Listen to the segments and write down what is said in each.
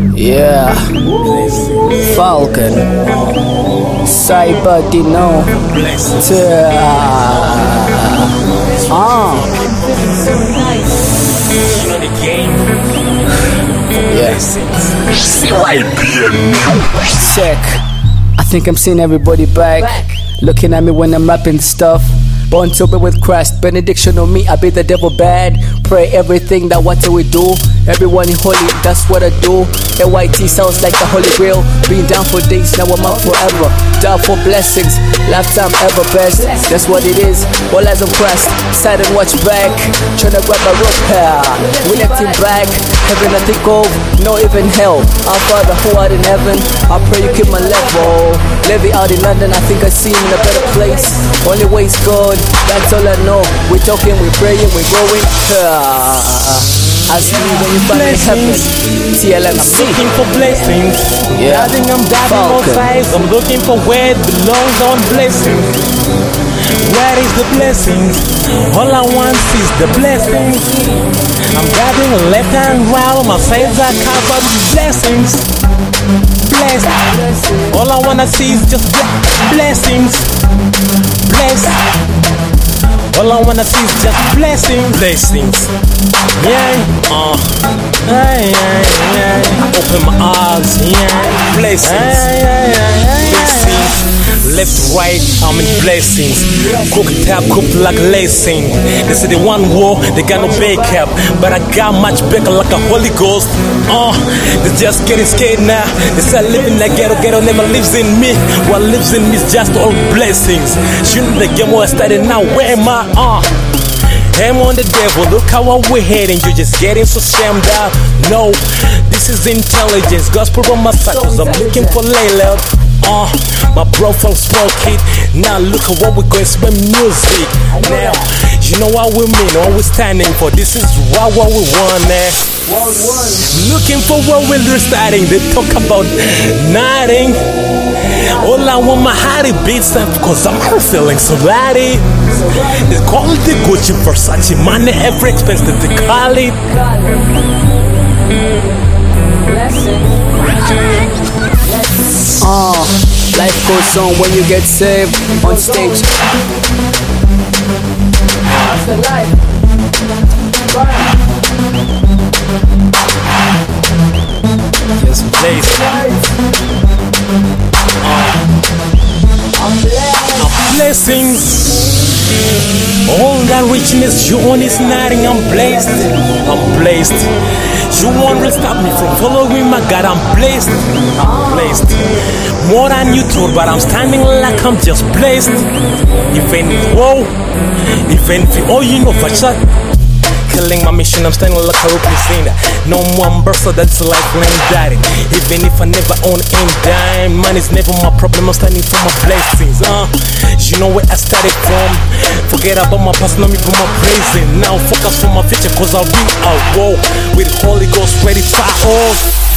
Yeah, Falcon, Cyber Dino, yeah. Check. I think I'm seeing everybody back, looking at me when I'm rapping stuff. Born to be with Christ, benediction on me, I be the devil bad. Pray everything that what do we do? Everyone in holy, that's what I do. AYT sounds like the Holy Grail. Been down for days, now I'm up forever. Down for blessings, lifetime ever best. That's what it is, all eyes on Christ. Side and watch back, tryna grab a rope here. We let him back, heaven I think of, no even hell. Our Father who art in heaven, I pray you keep my level. Levy out in London, I think I see him in a better place. Only way is God, that's all I know. We're talking, we're praying, we're going. Ask me when you find in heaven. TLMC. I'm looking for blessings. Yeah. I'm diving on sides. I'm looking for where it belongs on blessings. Where is the blessings? All I want is the blessings. I'm diving left and right. My sides are covered with blessings. Blessed. All I wanna see is just blessings. Blessed. All I wanna see is just blessings. Yeah, open my eyes, yeah. Blessings. Left, right, I'm in blessings. Cook tap, cook like lacing. They say they want war, they got no backup, but I got much bigger like a Holy Ghost. They're just getting scared now. They say living like ghetto never lives in me. What lives in me is just all blessings. Shouldn't the game was started now? Where am I? I'm on the devil, look how we're heading. You're just getting so shammed out. No, this is intelligence, gospel on my side, cause I'm looking for Layla. My profile smoke it. Now look at what we're going to spend music. Now, you know what we mean, what we're standing for. This is what we want, Looking for what we're starting. They talk about nothing. All I want my heart beats up because I'm feeling so body. They call it the Gucci, Versace, money, every expense that they call it. Life goes on when you get saved on stage. That's the life. Yes, blessings. All that richness you own is nothing. I'm blessed. You won't stop me from following my God. I'm blessed. More than you thought, but I'm standing like I'm just blessed. Even if you know for sure. Killing my mission, I'm standing like a representative. No more burst, that's a lifeline daddy. Even if I never own any dime, money's never my problem, I'm standing for my blessings. You know where I started from. Forget about my past, now me put my praising. Now focus on my future, cause I'll be a war with Holy Ghost ready to all.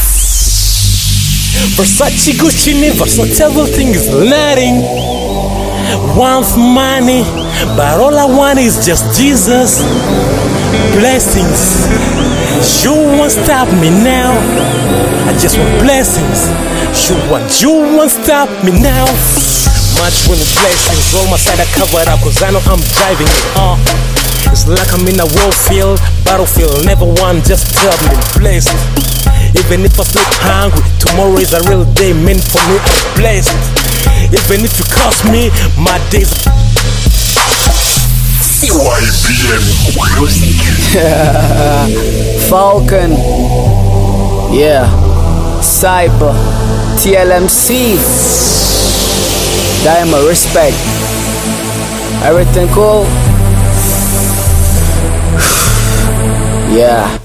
Versace, Gucci, Versace, everything is nothing. Want money, but all I want is just Jesus. Blessings, you won't stop me now. I just want blessings. You won't stop me now. Much with the blessings, all my side I covered up, cause I know I'm driving it. It's like I'm in a battlefield, never one just tell me blessed. Even if I sleep hungry, tomorrow is a real day meant for me. I'm blessed. Even if you cost me, my days. Falcon, yeah, Cyber, TLMC, Diamond, respect. Everything cool? Yeah.